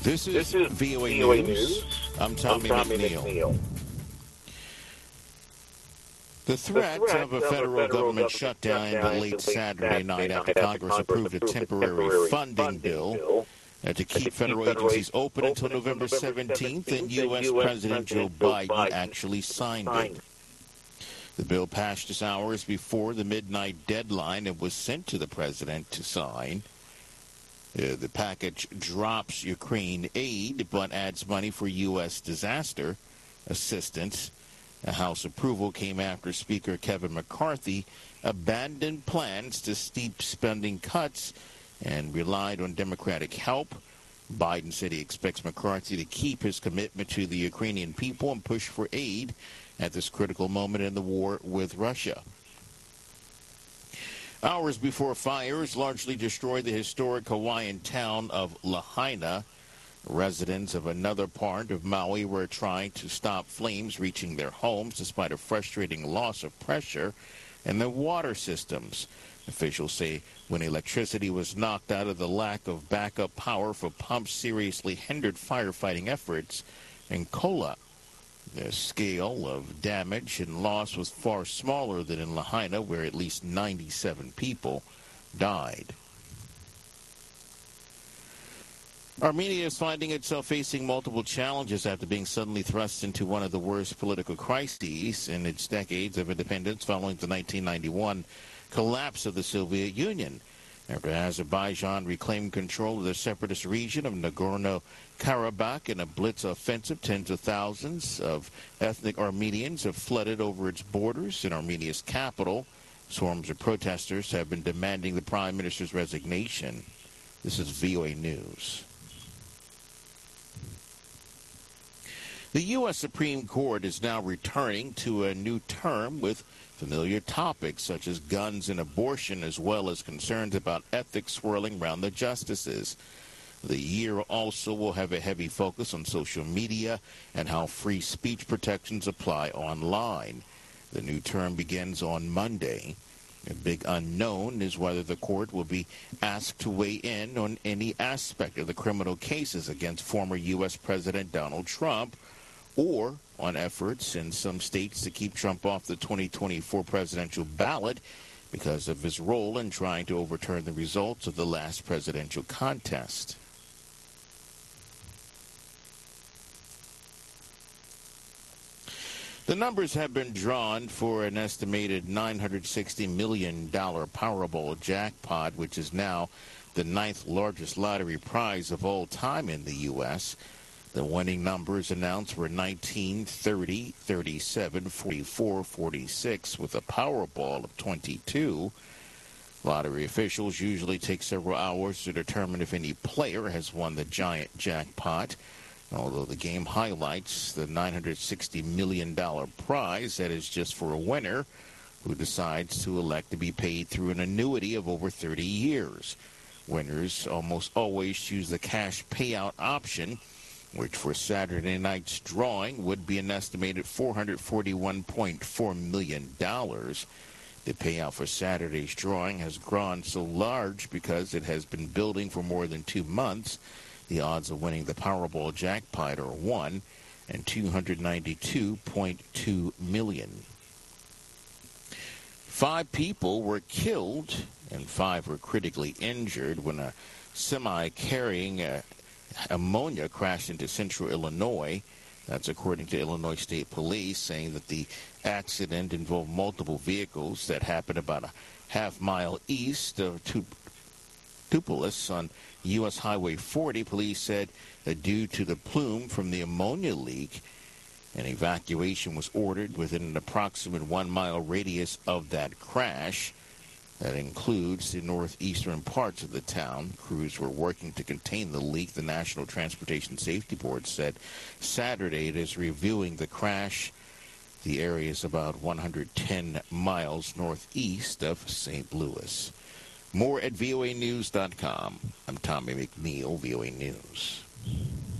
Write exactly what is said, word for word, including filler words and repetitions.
This is, This is V O A, V O A News. News. I'm Tommy, I'm Tommy McNeil. McNeil. The threat, the threat of a federal, federal government government shutdown shutdown ended late Saturday night after Congress approved a temporary funding bill uh, to keep federal agencies open until November seventeenth, and U S President Joe Biden actually signed it. The bill passed just hours before the midnight deadline and was sent to the president to sign. Uh, the package drops Ukraine aid but adds money for U S disaster assistance. The House approval came after Speaker Kevin McCarthy abandoned plans to steep spending cuts and relied on Democratic help. Biden said he expects McCarthy to keep his commitment to the Ukrainian people and push for aid at this critical moment in the war with Russia. Hours before fires largely destroyed the historic Hawaiian town of Lahaina, residents of another part of Maui were trying to stop flames reaching their homes despite a frustrating loss of pressure in the water systems. Officials say when electricity was knocked out of the lack of backup power for pumps seriously hindered firefighting efforts in Kola. The scale of damage and loss was far smaller than in Lahaina, where at least ninety-seven people died. Armenia is finding itself facing multiple challenges after being suddenly thrust into one of the worst political crises in its decades of independence following the nineteen ninety-one collapse of the Soviet Union. After Azerbaijan reclaimed control of the separatist region of Nagorno-Karabakh in a blitz offensive, tens of thousands of ethnic Armenians have flooded over its borders in Armenia's capital. Swarms of protesters have been demanding the prime minister's resignation. This is V O A News. The U S Supreme Court is now returning to a new term with familiar topics such as guns and abortion, as well as concerns about ethics swirling around the justices. The year also will have a heavy focus on social media and how free speech protections apply online. The new term begins on Monday. A big unknown is whether the court will be asked to weigh in on any aspect of the criminal cases against former U S President Donald Trump, or on efforts in some states to keep Trump off the twenty twenty-four presidential ballot because of his role in trying to overturn the results of the last presidential contest. The numbers have been drawn for an estimated nine hundred sixty million dollars Powerball jackpot, which is now the ninth largest lottery prize of all time in the U S The winning numbers announced were nineteen, thirty, thirty-seven, forty-four, forty-six, with a Powerball of twenty-two. Lottery officials usually take several hours to determine if any player has won the giant jackpot. Although the game highlights the nine hundred sixty million dollars prize, that is just for a winner who decides to elect to be paid through an annuity of over thirty years. Winners almost always choose the cash payout option, which for Saturday night's drawing would be an estimated four hundred forty-one point four million dollars. The payout for Saturday's drawing has grown so large because it has been building for more than two months. The odds of winning the Powerball jackpot are one in two hundred ninety-two point two million. Five people were killed and five were critically injured when a semi carrying uh, ammonia crashed into central Illinois. That's according to Illinois State Police, saying that the accident involved multiple vehicles that happened about a half mile east of Tupelo on U S Highway forty. Police said that due to the plume from the ammonia leak, an evacuation was ordered within an approximate one-mile radius of that crash. That includes the northeastern parts of the town. Crews were working to contain the leak, the National Transportation Safety Board said. Saturday, it is reviewing the crash. The area is about one hundred ten miles northeast of Saint Louis. More at V O A news dot com. I'm Tommy McNeil, V O A News.